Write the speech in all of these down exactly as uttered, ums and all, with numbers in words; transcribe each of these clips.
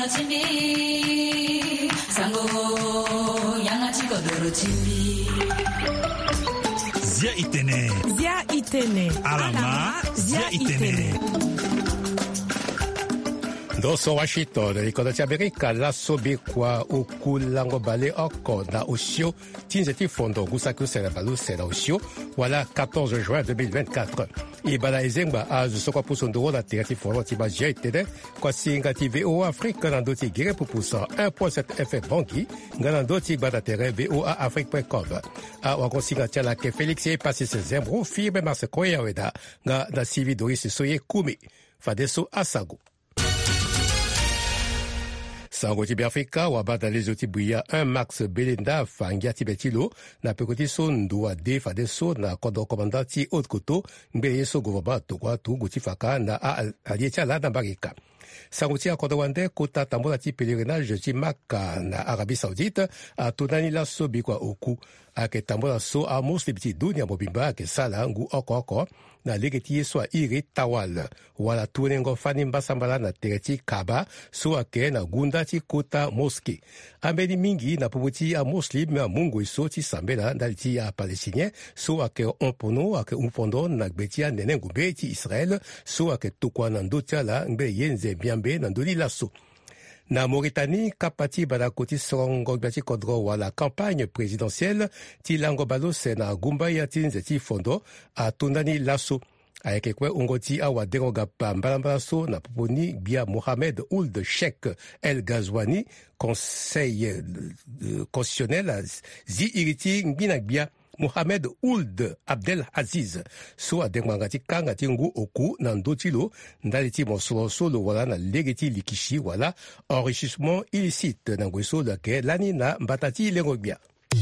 nyama chimbi sango yanga chiko doro chimbi Zia Itene Zia Itene Alama Zia Itene Doso Washington, rikoda Amerika la sobe kwa ukulango bale oko na Osio, tinzeti fondo gusaku serebalu sera Osio, wala quatorze juin deux mille vingt-quatre. Ibala ezengba azu sokwa pusondoro la tirati fondo tiba jaitede, kwa singa ti V O A Afrique nandoti gire pupusa un point sept F M banki, nganandoti bada tere V O A Afrique point com. A wakon singa tiala ke Félix e passe se zembro, firme marse koya weda, nga na sivi doris soye kume, fadeso asago. Sango Tibiafrika, wabata les otibuya un Max Belinda, fangia tibetilo, na pekoti so ndua de fadeso na kodo komandati otkoto, mbele yeso govaba tokwa tu gutifaka na aliecha la na barika. Sango tia kodo wande kota tambola ti pèlerinage ti Maka na Arabie Saoudite, a tonani la sobi kwa oku, ake tambola so a muslim ti dunia mobimba ake sala ngu oko oko, na legeti so iri tawal, wala tunengo fani mbasambala na tereti kaba, so ake na gunda ti kota moske. Ambeni mingi na pubuti a muslim a mungu iso ti sambela na ti a palestinien, so ake ompono ake umpondo na gbeti a nenengu be ti Israel, so ake tukwa na ndotia la ngbe yenze biambe na ndoli laso. Na Mauritanie, kapati bada koti songo gbati kodro wala campagne présidentielle ti lango balo se na gumba ya ti nzeti fondo a tondani laso. Ayeke kwe ungoti awa deroga pa mbalambala so na poponi bia Mohamed Ould Cheikh El Ghazouani, conseil constitutionnel zi iriti ngina bia Mohamed Ould Abdel Aziz so adengwanga ti kanga ti ngu oku na ndotilo ndali ti mosolo solo wala na legeti likishi wala enrichissement illicite na ngweso lake lani na mbatati lengo bia.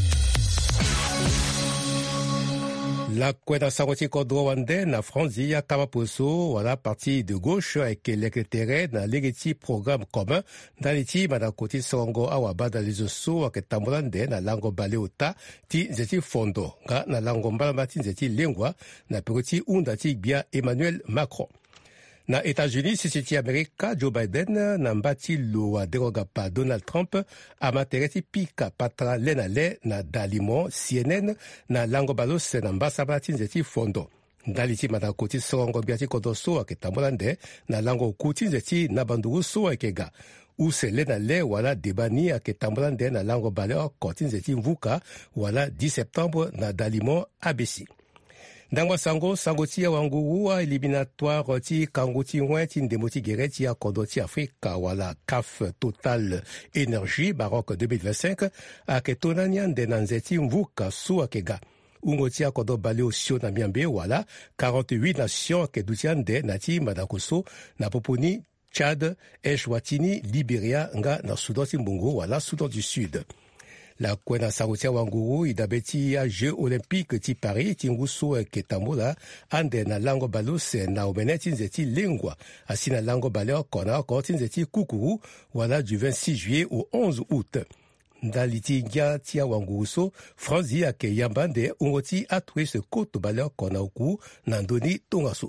La kwena sangoti kodro wande na Franzi ya kamaposo wala parti de gauche avec l'éclairé na legeti programme commun daliti bada koti songo awa bada lizoso ak tambolande na lango baleota ti nzeti fondo nga na lango mbalamba ti nzeti lengwa na pekoti unda ti bia Emmanuel Macron. Na États-Unis, sisiti Amerika, Joe Biden na mbati lo wa deroga pa Donald Trump amatereti pika patra lena le na dalimo C N N na lango balos na mbasaba ti nzeti fondo. Ndaliti mata koti songo biati kodo so ake tambolande na lango kuti nzeti na bandugu so ake ga. Use lena le wala debani ake tambolande na lango bale o koti nzeti mvuka wala dix septembre na dalimo A B C. Ndangwa sango sango tia wangu wa eliminatoire ti kango ti wen ti ndemo ti gere ti akodo ti Afrika wala C A F Total Énergie Maroc deux mille vingt-cinq ake tonania nde na nzeti mvuka so ake ga. Ungo ti akodo bale osio na miambe wala quarante-huit nations ake dutia nde na ti Madakoso na poponi Tchad, Eswatini, Libéria nga na Soudan ti mbongo wala Soudan du Sud. La kwena sarutia wanguru idabeti ya Jeux Olympiques ti Paris ti nguso ke tambola ande na lango balose na omeneti nzeti lengwa asi na lango baleo kona ko ti nzeti kukuru wala du vingt-six juillet au onze août. Ndaliti ngia tia wanguru so Franzi ake yambande ungoti atwe se koto baleo kona uku na ndoni tongaso.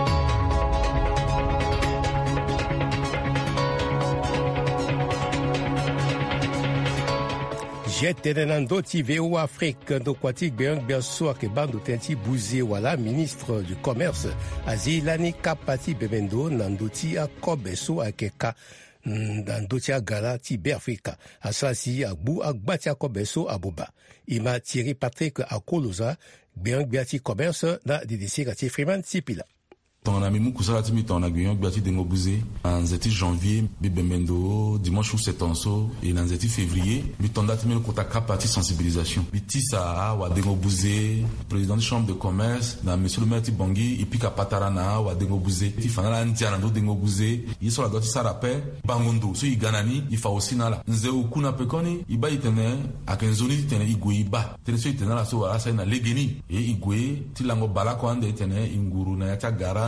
Jetenando ti V O A Afrique do kwatik beang biaso ake bando tenti bouzi wala ministre du commerce azilani kapati bemendo nandoti a kobeso ake ka nandoti a gala ti be Afrika asasi agbu agbati a kobeso aboba ima Thierry Patrick akoloza beang biati commerce na didisi kati Freeman Sipila. Ton ami Moukousala Timi, ton aguillon, Biati Dengobouzé, en zeti janvier, Bibemendo, dimanche ou septembre, et en zeti février, Biton Datimi, le Kotaka parti sensibilisation. Biti Saa, wa Dengobouzé, président de chambre de commerce, na monsieur le maire Tibongi, et puis Kapatarana, wa Dengobouzé, Tifanala Ntianando Dengobouzé, il soit la doti Sarapé, Bangondo, so Iganani, il fa aussi nala. Nze Ukuna Pekoni, Iba itene, Akenzoni itene, Igwe Iba, Teneso itene la so, ala sa na Legeni, et Igwe, Tilango Balakwande itene, Inguru, na Yacha Gara,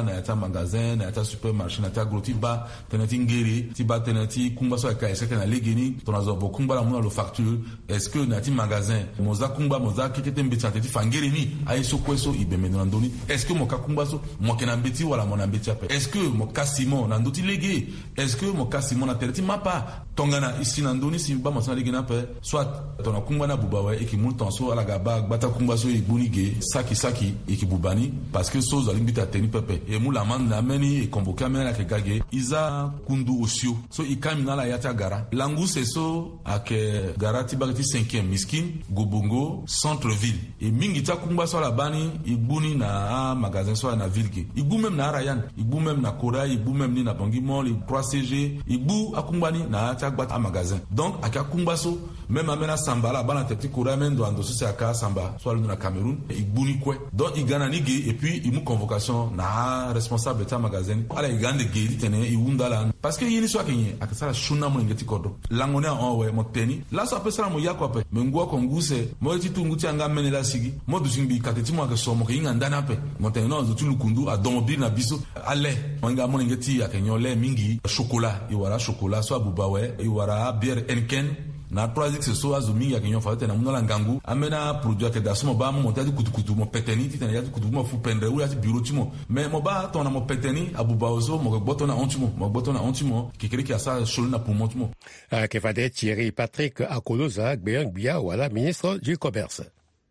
restaurant na yata magasin na yata supermarché na yata gros ti ba tenati ngere ti ba tenati kumba so ka est-ce que na legeni ton azo bo kumba la mona lo facture est-ce que na ti magasin moza kumba moza kekete mbeti ti fangere ni ay so kweso ibeme na ndoni est-ce que mo ka kumba so mo kena mbeti wala mo na mbeti ape est-ce que mo kasimo na ndoti lege est-ce que mo kasimo na terti mapa tongana ici na ndoni si ba mo sa lege na pe soit ton kumba na bubawe e ki mun tonso ala gaba bata kumba so ibunige saki saki e ki bubani parce que so za limbita teni pepe e mu la man la meni e convoquer mena ke gage iza kundu osio so ikam na la yata gara langu c'est so ake gara ti bagati cinquième miskin gobongo centre ville e mingi ta kumba so la bani ibuni na magasin so na ville ki ibu même na rayan ibu même na kora ibu même ni na bangi mall i trois C G ibu akumbani na ta gba magasin donc aka kumba so même amena samba la bana teti kora men do ando so se aka samba so na Cameroun ibuni kwe donc igana ni ge et puis imu convocation na responsable ta magasin ala igande ge tene iunda la parce que yini so akenye akasala shuna mo ngeti kodo langone on we mo teni la so apesa mo yakwa pe mengo ko nguse mo ti tungu ti anga menela sigi mo dusimbi kateti mo akaso mo kinga ndana pe mo tene no zo tulukundu adomobile na biso ale mo nga mo ngeti akenyo le mingi chocolat iwara chocolat so abubawe iwara bière Henken na trois x so azumi ya kinyo fa na munala ngangu amena produit ke dasmo ba mo monter kutukutu mo peteni ti tena ya kutukutu mo fu pendre ou ya ti bureau ti mo mais mo ba ton na mo peteni abuba ozo mo gboto na ontimo mo gboto na ontimo kekere ki asa sholo na pour montimo ah ke fade Thierry Patrick Akoloza gbeyan gbia wala ministre du commerce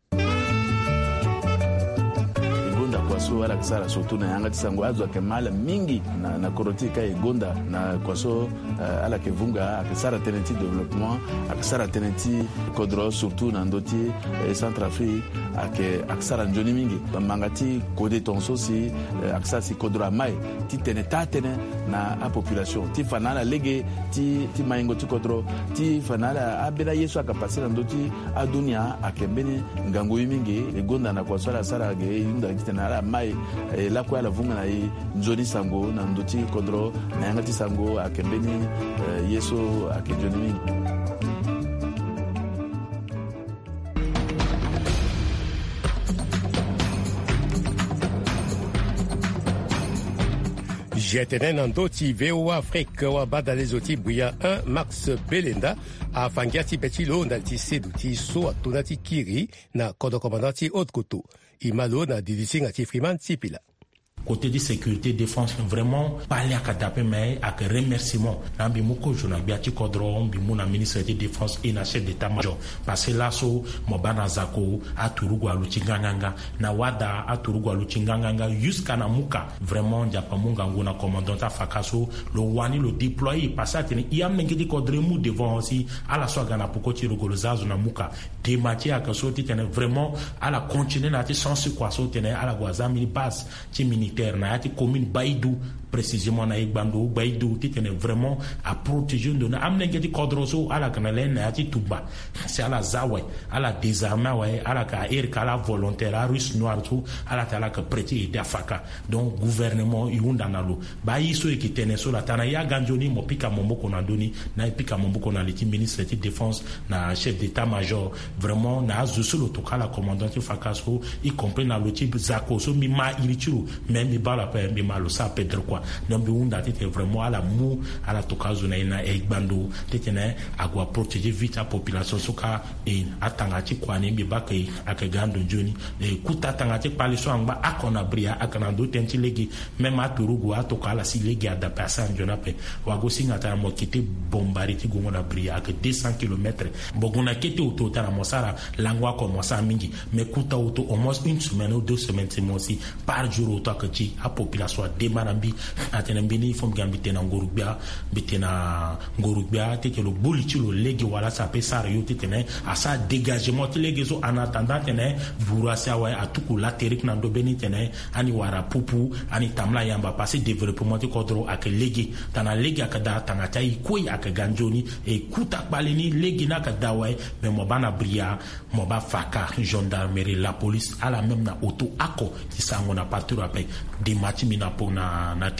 kwaso ala kisara surtout na yanga tisango azo kemala mingi na na korotika egonda na kwaso uh, ala kevunga akisara tenenti développement akisara tenenti kodro surtout na ndoti eh, Centrafrique ake akisara njoni mingi mangati kode tonso si uh, akisara si kodro mai ti teneta tene na a population ti fanala lege ti ti maingo ti kodro ti fanala abela yesu akapasira ndoti adunia akembeni ngango mingi egonda na kwaso ala sara ge yunda kitena ala mai eh, la kwa la vunga na i njoni sango na ndoti kodro na yanga ti sango akembeni eh, yeso akejoni mingi. Jetenen Andoti V O Afrique Wabada les oti Bouya un Max Belenda a Fangiati Betilo Nalti Seduti So Atonati Kiri na Kodo Commandati Haute-Koto Imalo na Didising Ati Freeman Tipila. Côté de sécurité défense vraiment parler à Katape mais avec remerciement na bimoko jona biati kodro bimuna ministre de défense et na chef d'état major parce que là so mobana zako aturugo aluchinganga na wada aturugo aluchinganga jusqu'à namuka vraiment japamunga ngona commandant afakaso le wani le déployer parce que il y a mengedi kodremu devant aussi à la soga na pokoti rogolozazo namuka dématier akaso tene vraiment à la continuer na ti sans quoi so tene à la guazami base ti na yati commune Baïdou précisément na Igbando Baïdou titene vraiment à protéger de na amne ngeti kodroso ala kanale na yati tuba c'est à la zawe à la désarmer ouais à la ka air kala volontaire russe noir tout à la tala ka prêter et d'afaka donc gouvernement yunda nalo bayi so ekitene so la tana ya ganjoni mo pika momoko na doni na pika momoko na liti ministre de défense na chef d'état major vraiment na azu solo to kala commandant fakaso y compris na loti zako so mi ma irichuru même mi bala pa mi malo sa pedro quoi donc bi unda tete vraiment à la mou à la tokazo na ina e bando tete na agwa protéger vite la population soka e atanga ti kwani bi bakai akagando joni e kuta tanga ti pali so anga akona bria akana do tenti legi même aturugo atoka la si legi adapta sanjona pe wago singa ta mo kiti bombari ti gongona bria ak deux cents kilomètres bogona kiti auto ta na mosara langwa ko mosa mingi mais kuta auto au moins une semaine ou deux semaines c'est moi aussi par jour auto que ci a population demarambi atenembi ni fom gambi tena ngorubia bitena ngorubia teke lo boli ci lo legi wala sa pesar yo tene asa dégagement ti legi so en attendant tene bura sa wa atuku laterik na do beni tene ani wara pupu ani tamla yamba passer développement ti kodro ak legi tana legi akada tanga tai koy ak ganjoni e kuta baleni legi na ka dawai mais mo bana bria mo ba faka gendarmerie la police ala même na auto ako ti sango na partout après des matchs mina pour na na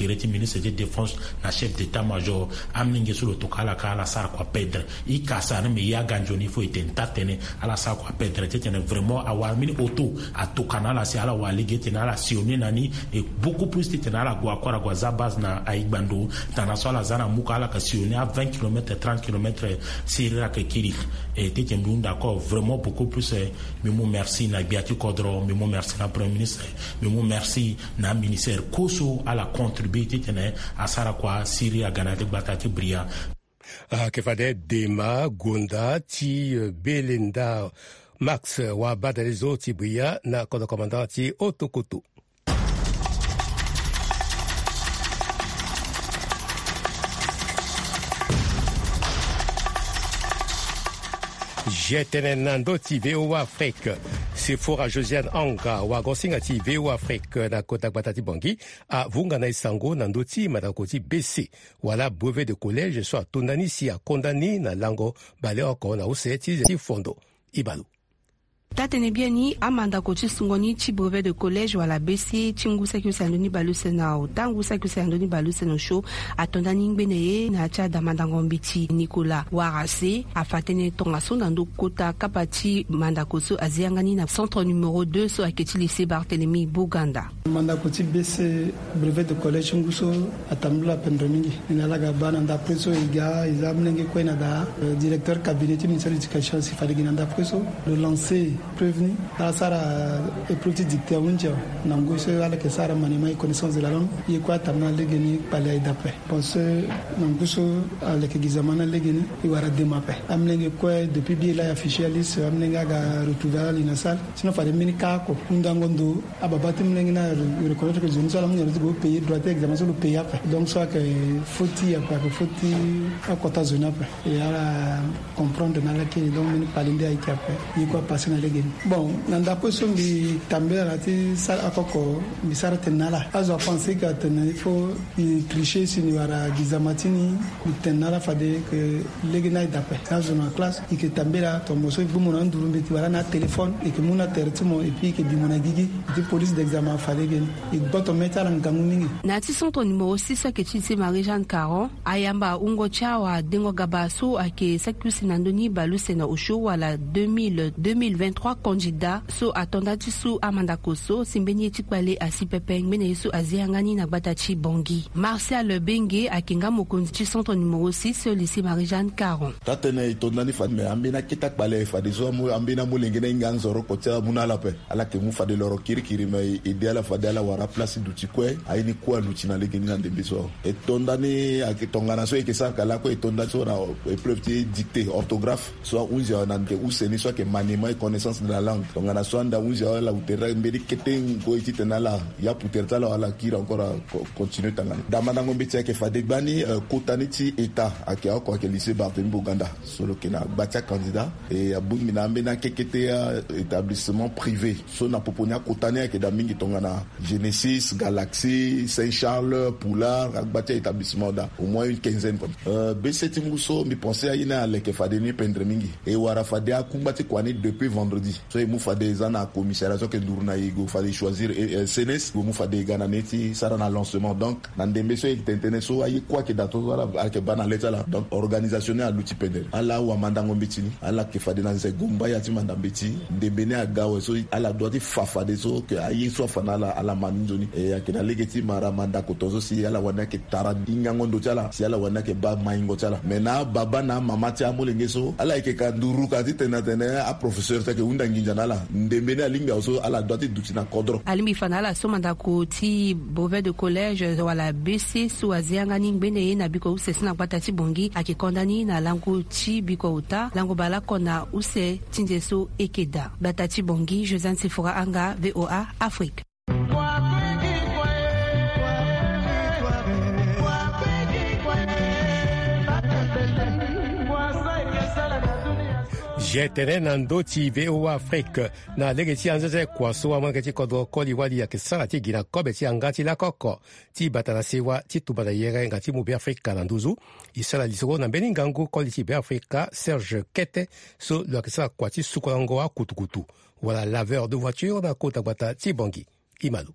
tiré ti ministre de défense na chef d'état-major amninge sur le tokala kala sar kwa pedre i kasa na me ya ganjoni fo itenta tene ala sar kwa pedre tene vraiment awar mini auto a tokana la si ala walige tene ala sione nani et beaucoup plus tene ala gwa kwa gwa zabaz na aigbando tana so ala zana muka ala ka sione à vingt kilomètres trente kilomètres sirira ke kiri et tene nous d'accord vraiment beaucoup plus mais mon merci na Biati Kodro mais mon merci na premier ministre mais mon merci na ministère koso ala contribuer tene a sara kwa siri a ganate batati bria uh, ke fade Dema Gonda ti uh, Belinda Max wa badalizo ti bria na kodo commandant ti Otokoto. Jetenen nando ti V O Afrique. C'est fort à Josiane Anga wa gosinga ti V O Afrique na kota batati bongi a vunga na isango nando ti madakoti B C. Wala brevet de collège soit tondani si a condamné na lango bale oko na useti ti fondo Ibalu. Tatene biani amanda ko tsungoni ti brevet de collège wala B C tingusa ki sandoni baluse na utangusa ki sandoni baluse no show atondani ngbeneye na cha damanda ngombiti Nicolas Warase afatene tonga sonando kota kapati manda ko so aziangani na centre numéro deux so aketi lycée Barthélemy Buganda. Manda ko ti B C brevet de collège nguso atambula pendromingi inalaga bana nda preso iga izamnenge kwena da directeur cabinet ministère de l'éducation sifadigi nda preso le lancer prévenu à Sara et petit dicté unja nango se ala ke Sara manima connaissance de la langue y quoi tamna legeni palais d'après parce nango so ala ke gizamana legeni y wara demape amlenge quoi depuis bien là affiché liste amlenga ga retrouver l'inasal sinon fa de minika ko ndangondo ababati mlengi na reconnaître que zone sala munyo go payer droit examen sur le pays après donc soit que faut-il après que faut-il à quota zone après et ala comprendre na la ke donc mini palinde ay après y quoi passer na bon nanda poso mbi tambela ti sala akoko mbi sara tenala azo penser que tenala il faut tricher si ni wara gizamatini tenala fade que legena d'après ça zone en classe et que tambela to moso bu mona nduru mbi ti wara na téléphone et que mona tertimo et puis que bi mona gigi ti police d'examen fade gen et boto meta la ngamu mingi na ti son ton numéro six que ti ti Marie-Jeanne Caron ayamba ungo chawa dengo gabaso ake sakusi nandoni baluse na osho wala deux mille vingt-trois candidat so atondati su amanda koso simbeni etikwale asipepe ngmene su aziangani na batati bongi Martial Bengue akinga mokonzi ti centre numéro six lycée Marie-Jeanne Caron tatene itondani fadme ambina kitakbale fadizo mu ambina mulengene nganzoro kotia munala pe ala ke mu fade loro kirikiri me ideala fadala wara place dutikwe aini kwa lutina legeni na ndembiso etondani akitongana so ekesa kala ko etondani so na épreuve ti dictée orthographe so unja nande useni so ke manima connaissance de la langue donc ana swanda unja la utera mbedi keten go ititena la ya puterta la ala kira encore continuer tangana damana ngombe tiake fade bani kotani ti eta akia ko ke lycée Barthélemy Buganda solo kena batia candidat et abun minambe na kekete établissement privé so na poponia kotani ke damingi tongana Genesis Galaxy Saint-Charles Poulard batia établissement da au moins une quinzaine euh B C Tinguso mi pensais à ina le ke fade ni pendre mingi et wara fade akumbati kwani depuis vendredi so e mu fade zana commissariat so ke nduruna igo fade choisir C N S go mu fade gana neti sara na lancement donc na ndembe so e tentene so ayi quoi que dato wala ke bana leta la donc organisationnel à l'outil pedel ala wa mandango mbetini ala ke fade na ze gomba ya ti mandambeti ndembe ne agawe so ala doit fa fade so ke ayi so fana la ala manzoni e akina legeti mara manda ko tozo si ala wana ke tara dingango ndo tala si ala wana ke ba maingo tala mena baba na mama ti amolenge so ala ke ka nduru ka ti tena tena a professeur ta ke unda nginjana la ndembe ne alinga so ala doit duti na kodro alimi fanala so manda ko ti brevet de collège wala B C so azianga ningbene na biko use na batati bongi akikondani na lango ti biko uta lango bala kona use tindeso ekeda batati bongi Josiane Sifora Anga V O A Afrique. Jetene nando ti V O A Afrique na lege ti anzeze kwaso wa mwenge ti kodro koli wali ya kisara ti gina kobe ti anga ti la koko ti batana sewa ti tubata yere nga ti mu be Afrika na nduzu isala lisoro na mbeni ngangu koli ti be Afrika Serge Kete so lo kisara kwa ti sukolango wa kutukutu wala laveur de voiture na kota bata ti bongi Imalu.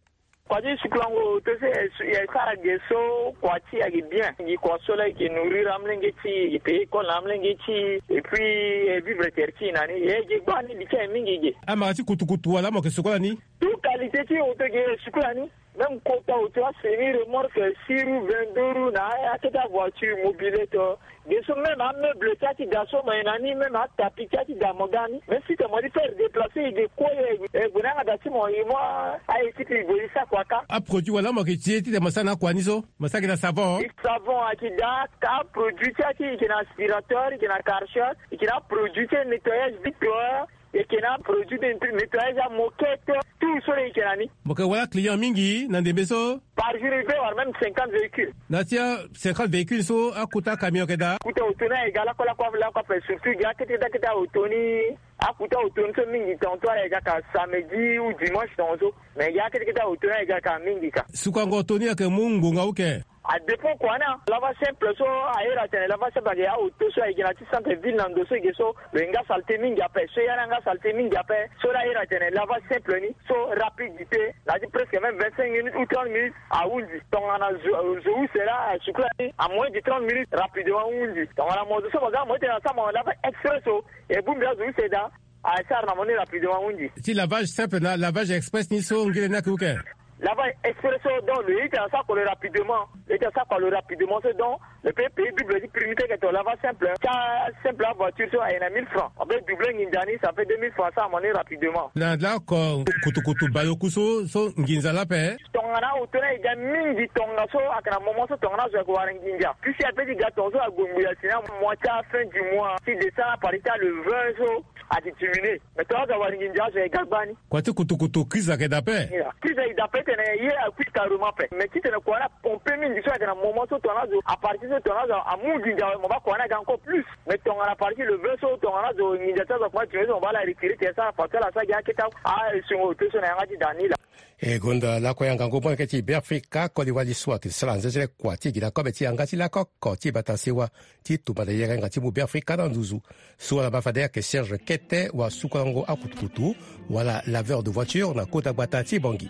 Kwaji suklango tose ya sara geso kwati agi bien ni kwa sola ki nourrir amlengeti ipe ko amlengeti et puis vivre terti nani e je bani dike mingi ama ti kutukutu wala mo ke sokola ni tu qualité ti otoge suklani même kota o toi semi remorque siru vingt-deux na ya ta voiture mobilette geso même un meuble tati gaso mainani même à tapis tati da mogani même si tu m'as faire déplacer de quoi e bunanga dati mo moi a équipe ça a produit wala mo ke ti de masana kwa nizo masaki na savon savon akida ka produit qui qui na aspirateur qui na karcher qui na produit nettoyage victoire et qui na produit de nettoyage à moquette tout sur les kenani boka wala client mingi na ndebeso par jour il peut avoir même cinquante véhicules na tia cinquante véhicules so akuta camion keda kuta otona egala kola kwa la kwa surtout ga kete da kete otoni akuta otoni so mingi tontoa ega ka samedi ou dimanche tonzo mais ga kete kete otona ega ka mingi ka sukango otoni ke mungu ngauke a dépôt quoi na lava simple so aera tene lava simple ya auto so igina ti centre ville nando so geso lenga salte mingi ape so yana nga salte mingi ape so la aera tene lava simple ni so rapidité la dit presque même vingt-cinq minutes ou trente minutes à undi donc ana zo sera sukla à moins de trente minutes rapidement undi donc ana mo so baga mo tena sama lava expresso et bumbi azu seda a sar na moni rapidement undi ti lavage simple na lavage express ni so ngile na kuke là-bas, expresso dans le hit, ça colle rapidement. Et ça colle rapidement, c'est donc le pays double dit primité que tu là-bas simple. Ça simple la voiture, ça il y a mille francs. Après double Nindani, ça fait deux mille francs, ça à monnaie rapidement. Là, là, quand kutu kutu bayokuso, so nginza la paix. Tongana autona il y a mille dit tonga so à un moment so tongana so ko waranginja. Puis si après dit gâteau so à gombuya sina moitié à fin du mois. Si descend à Paris le vingt so à déterminer. Mais toi à waranginja so gabani. Quoi tu kutu kutu kiza ke dape? Kiza dape tene ye a kuit carrément pe. Mais si tene quoi na pomper mingi so à un moment so tongana so à partir de tongana à mundinja mo ba quoi na encore plus. Mais tongana à partir le vingt so tongana so ninja ça so quoi tu on va la retirer ça parce que la ça ya kita ah sur auto so na ngati dani la. E gonda la kwa yanga ngombo ke ti Afrika ko di wali swa ki sala nzele kwa ti gila ko beti yanga ti la ko ko ti batasewa ti tu bada yega ngati mu Afrika na nduzu so la bafade ke Serge Kete wa sukango akutukutu wala laveur de voiture na kota bata ti Bangui.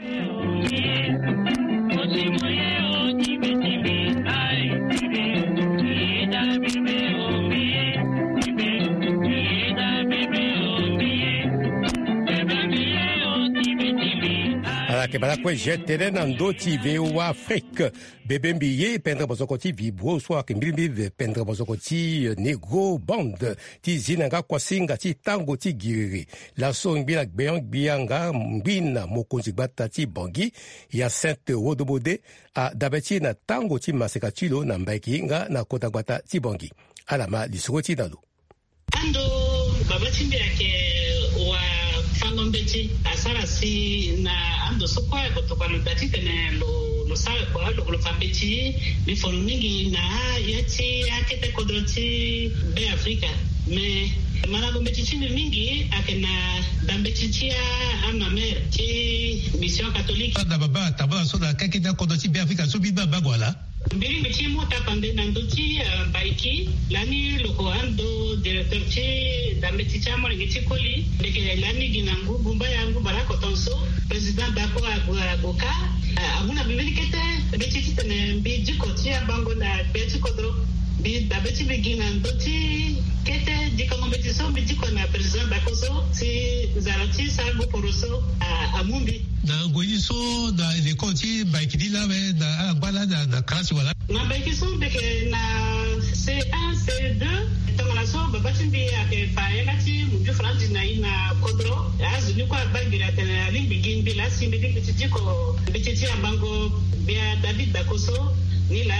Ke bala kwe jetere nan do ti ve ou Afrique. Bebe mbiye pendre bozoko ti vibro so ak mbilimbi pendre bozoko ti negro band ti zinanga kwa singa ti tango ti giriri. La so mbila gbeyon gbiyanga mbina mokonzi gbata ti Bangui ya Sainte Rodobode a dabeti na tango ti maseka chilo na mbaiki nga na kota gbata ti Bangui. Alama lisoko ti nalo. Ando babati mbiyake wa fangombeti asara si na ando sokwa kutoka lubati tene lo lo sabe kwa lo lo fambeti mi fonu mingi na yati akete kodroti be Afrika me mara gombeti chini mingi akena dambeti chia ama mer ti mission catholique da baba tabala soda kaketa kodroti be Afrika so biba bagwala mbiri bichi mota pande nandochi baiki lani loko ando directeur chi dambeti cha mo ngiti koli beke lani ginangu bumba yangu barako tonso president bako agoka amuna bibili kete beti tene mbi jiko chi bango na beti kodro bi dabeti begina ndoti kete diko ngombeti so mbi jiko na president bako so si zarati sango poroso amumbi na goyi so da le konti baiki dila we da bala da da classe wala na baiki so beke na C un C deux tongala so babati mbi ake fa yagati mu France na ina kodro azuni kwa bangira tena limbi gimbi la simbi biti jiko biti ya bango bia David Dakoso ni la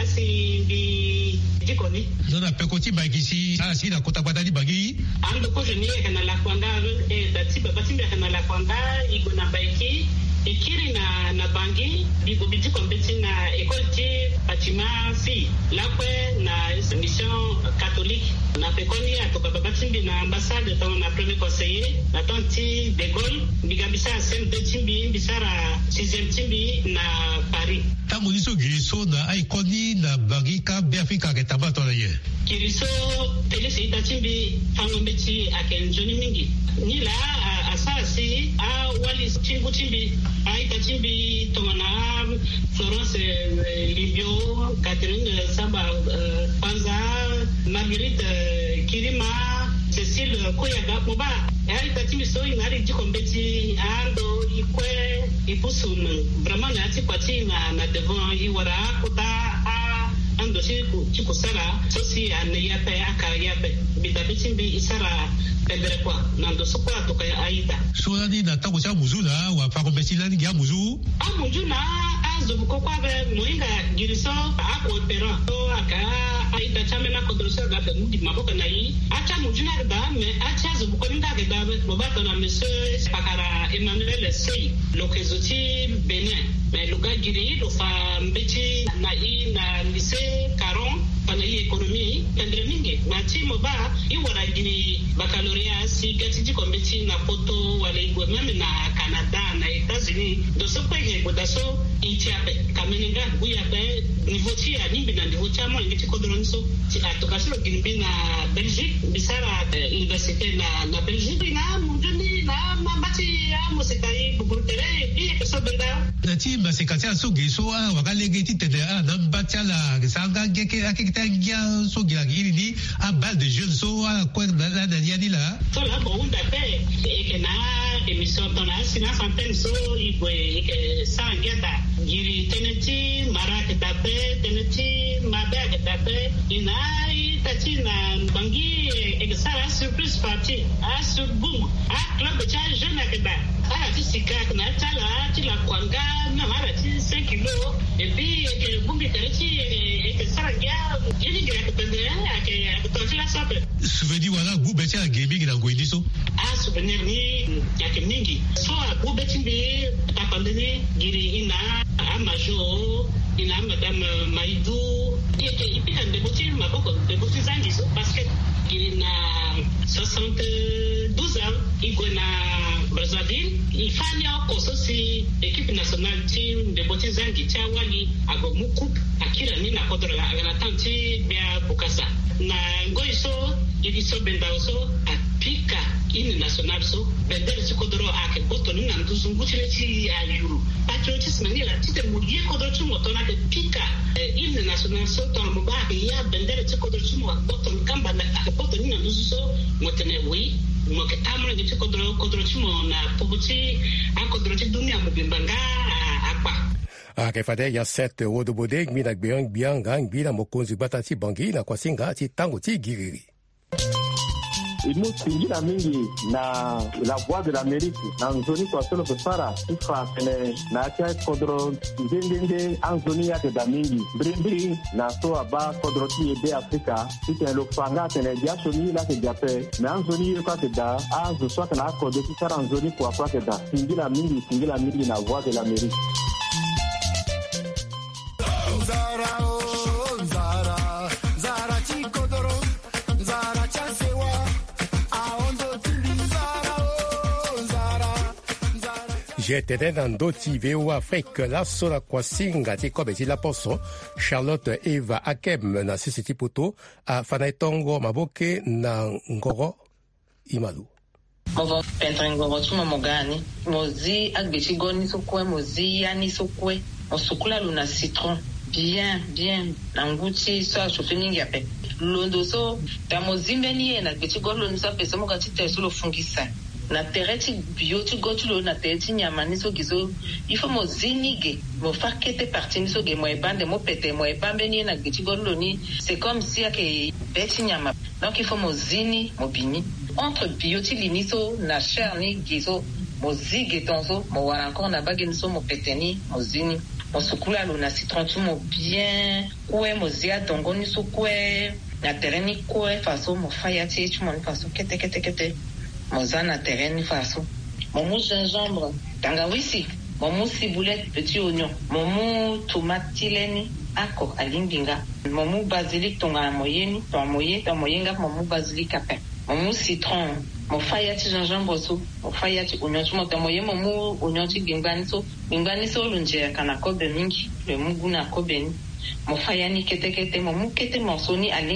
simbi jiko ni dona pekoti bagisi ala si na kota badali bagi ando ko jeni kana la kwanda e dati babati mbi kana la kwanda igo na baiki ikiri na na Bangui bigo biti kompeti na école ti Fatima fi lakwe na mission catholique na pekoni atoka babatimbi na ambassade to na premier conseiller na tonti de Gaulle bigabisa sem de timbi bisara sixième timbi na Paris tamu niso giriso na aikoni na Bangui ka be Afrika ke tabato na ye giriso telesi itatimbi fangombeti akenjoni mingi ni la asasi a wali chimbu chimbi aita chimbi tomana Florence Libio Catherine Samba Panza Marguerite Kirima Cécile Koyaga Moba aita chimbi so inari jikombeti ando ikwe ipusun vraiment na tipati na na devant iwara kuta a ando siku chikusara sosi anayape akayape bitabiti bi isara pedere kwa nando sokwa to kaya aida so ni na tango cha muzula wa fa kompeti la ni ya muzu a muzu na azo bukokwa be moinga giriso a ko opera to aka aida chamena kodrosa ga be mudi maboka na yi acha muzu na da me acha zo bukoninga ga da be bobato na monsieur pakara Emmanuel Sey lokezoti Benin mais luga giri lo fa mbeti na i na lycée Caron pana i économie pendre mingi na timo ba i wara giri baccalauréat si gatiji kombeti na poto wala igwe meme na Canada na États-Unis do so kwege godaso itiape kameninga buya be niveau ti ya nimbi na niveau ti amo ngiti kodron so ti atokasiro giri na Belgique bisara université na na Belgique na munduni na mabati ya musikai buburtere i so benda na ti ba se katia so ge so a wakalege ti tede a na batala sanga geke akita gya so gya giri di a bal de jeu so a ko da da yani la to la bo unda pe e ke na emission tona sina santen so igwe ke sangeta giri teneti marake tape teneti mabe tape inai tatina bangi e sara surprise party a sur boom a club cha jeune akeba a ti sikak na tala ti la kwanga na mara ti cinq kilos et puis que bumbi tereti e ke sara gya ili gira ke pende a ke to la sope souvenir wala gu betia gaming na go indiso a souvenir ni ya ke mingi so a gu beti be ta pandene giri ina a majo ina madame Maïdou et que ipika de boti maboko de boti zangi so parce que giri na soixante-douze ans igona Brazzaville ifanya koso si equipe nationale team de boti zangi chawali ago mukup akira ni na kodra la tanti bia bukasa na ngoiso iriso bendauso apika ini national so bendere sikodoro ake boto ni na nduzunguchile chi ayuru patriotism ni la tite mulie kodoro chumo tona de pika ini national so ton mo ba ya bendere sikodoro chumo boto kamba na ake boto ni na nduzuso motene wi mo ke amra de sikodoro kodoro chumo na pobuti akodoro ti dunia mo bimbanga akwa akefade ya sete wodobode ngmina gbeang bianga ngmina mokonzi batati bangi na kwasinga ti tango ti giriri imusingira mingi na la voix de l'Amérique na nzoni kwa solo kusara ifa kene na atia kodro ndende anzoni ya da mingi brimbri na so aba kodro ti ebe Afrika ite lo fanga tene dia soni la ke jape na anzoni yo kwa da azu so kana kodro ti sara nzoni kwa kwa da singira mingi singira mingi na voix de l'Amérique Zara oh Zara Zara chikodoro Zara chasewa jetene na ndoti V O Afrique la sola kwasinga ti kobe ti la poso Charlotte Eva Akem na sisi ti poto a fanaitongo maboke na ngoro imalu movo pentre ngoro tuma mogani mozi agbeti goni sokwe mozi yani sokwe osukula luna citron bien bien na nguti so asofeningi ape londo so tamozimbe ni na gbeti golo nisa pesa mokati teso lo fungisa na tereti bioti gotulo na tereti nyama niso gizo ifo mozinige mo fakete parti niso ge mo ebande mo pete mo ebambe ni na gbeti golo ni c'est comme si ake beti nyama donc il faut mozini mobini entre bioti liniso na chair ni gizo mozige tonzo mo wara encore na bage niso mo pete ni mozini mo sukula lo na citron tu mo bien kwe mozia dongo niso kwe na tereni kwe faso mo fayati tu mo faso kete kete kete mozana terrain faso momu gingembre tangawisi momu ciboulette petit oignon momu tomate tileni ako alimbinga momu basilic tonga moyeni to moye to moyenga momu basilic ape momu citron mo fayati gingembre so mo fayati oignon so mo to moye momu oignon ti gingani so gingani so lunje kana kobe mingi le mugu na kobe ni mo fayani kete kete momu kete monsoni alimbi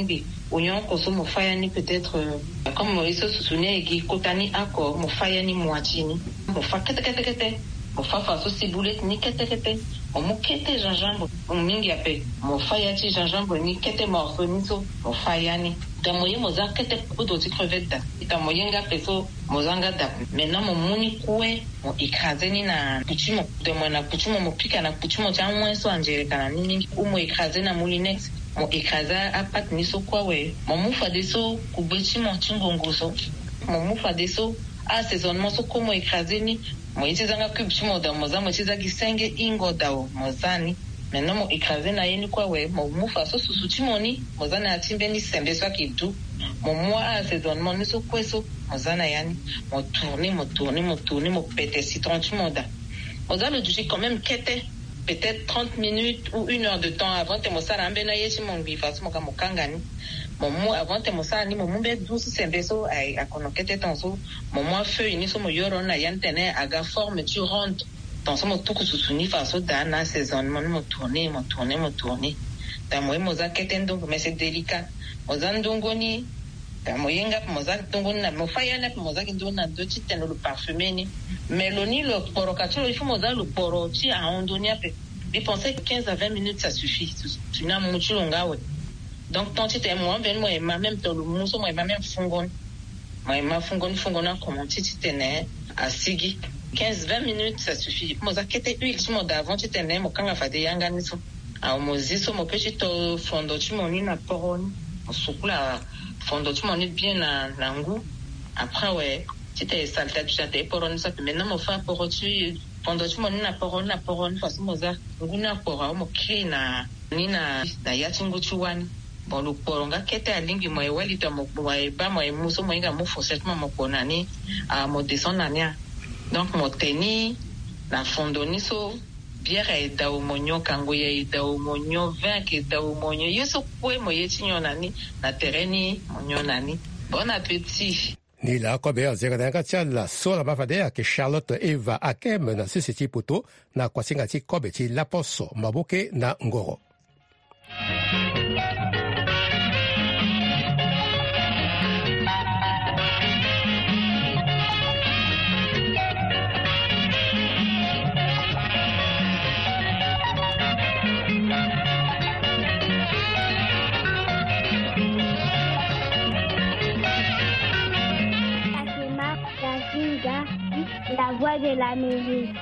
oyon koso mo faya ni peut-être comme Moïse Soussouné qui kotani ako mo faya ni moitié ni mo fa kete kete kete mo fa fa so ciboulette ni kete kete mo kete gingembre mo mingi ape mo faya ti gingembre ni kete morceau ni so mo faya ni da moye mo za kete ko do ti crevette da ita moye nga peso mo zanga da maintenant mo muni kue mo écraser ni na puchimo de mo na puchimo mo pika na puchimo cha moins so angere kana ni ou mo écraser na moulinex mo écraser à pat ni so kwa we mo mu fa de so ku bechi mo chingongo so mo mu fa de so assaisonnement so ko mo écraser ni mo itizanga cube chimo da mo za mo tiza kisenge ingo dawo mo zani maintenant mo écraser na yeni kwa we mo mu fa so susu chimoni mo zana atimbe ni sembe so kidu mo moi assaisonnement ni so kweso mo zana yani mo tourner mo tourner mo tourner mo péter citron chimoda mo zana le duchi quand même kete peut-être trente minutes ou une heure de temps avant te mo sala mbena yechi mo ngifa so mo kamokangani mon moi avant te mo sala ni mo mbe douce sembe so ai akonokete tonso mo moi feu ni so mo yoro na yantene aga forme tu ronde dans son tout soutenu face au dan assaisonnement mo tourner mo tourner mo tourner ta mo mo za ketendo mais c'est délicat mo za ndongoni ta mo yenga mo za ndongoni na mo faya na mo za kindona do titeno le parfumé ni meloni le porocatio il faut mo za le poro ti a ondonia pe il pensait que quinze à vingt minutes ça suffit tu n'as mon chulonga ouais donc tant tu t'es moi ben moi ma même dans le muso moi ma même fungon moi ma fungon fungona comment tu t'es à sigi quinze à vingt minutes ça suffit mo za kete huile mo d'avant tu t'es mo kanga fa de yanga niso a mo ziso mo petit fondo tu mo ni na poroni mo sukula fondo tu mo ni bien na na ngu après ouais tu t'es salta tu t'es poroni ça maintenant mo fa porotu fondo tu mo ni na poroni na poroni fa mo za ngu na pora mo kina ni na na yatingu chuwani bon le poronga kete alingi mo ewali to mo ba mo muso mo inga mo forcément mo konani a mo descendre nia donc mo teni na fondoni so bière e da o monyo kango ye da o monyo vin ke da o monyo yeso kwe mo yetinyo nani na tereni monyo nani bon appétit ni la kobe azeka tia la sola bafadea ke Charlotte Eva Akem na sisi poto na kwasinga ti kobe ti laposo maboke na ngoro. La voix de l'Amérique.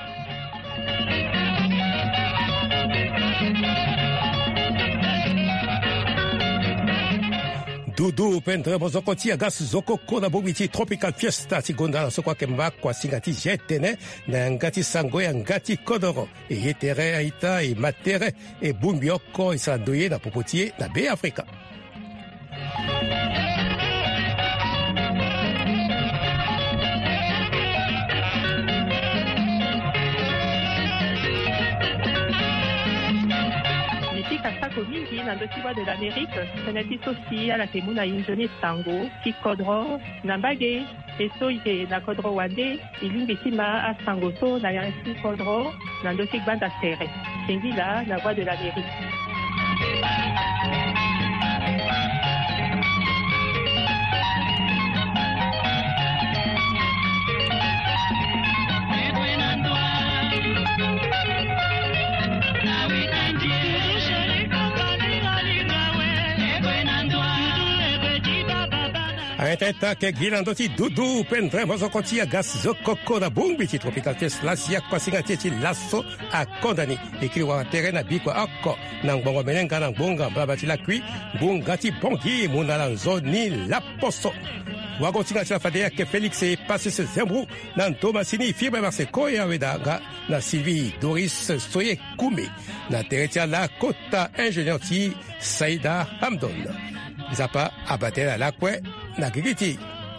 Dudu pendre mozoko ti agas zoko kona bobiti tropical fiesta ti gonda na sokwa kemba kwa singati jetene na ngati sango ya ngati kodoro e yetere aita e matere e bumbioko e sandoye na popotie na be Afrika. mingi na ndokiwa de l'Amérique sanati sosi ala ke muna injoni sango ki kodro na mbage eso ike na kodro wande ilimbi tima a sango so na yansi kodro na ndoki banda sere singila na voix de l'Amérique. Aiteta ke gilando ti dudu pendre mozoko ti agas zokoko na bumbi ti tropical fest lasia kwa singa ti lasso a kondani ekiri wa terena bikwa akko na ngbongo menenga na ngbonga mbaba ti la kui ngbonga ti bongi munala nzoni la poso wago tinga ti la fadea ke Félix e passe se zembru na ntomasini fibre marse koya wedanga na Sylvie Doris Soye Koumé na teretia la kota ingénieur ti Saïda Hamdon zapa abatela la kwe na gigiti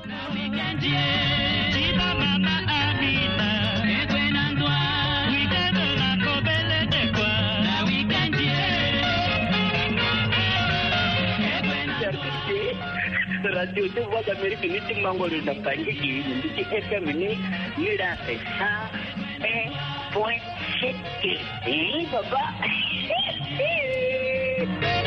radio de voix d'Amérique ni ti mangolo na pangi ki ni ti F M ni ni la ça un point sept. Eh baba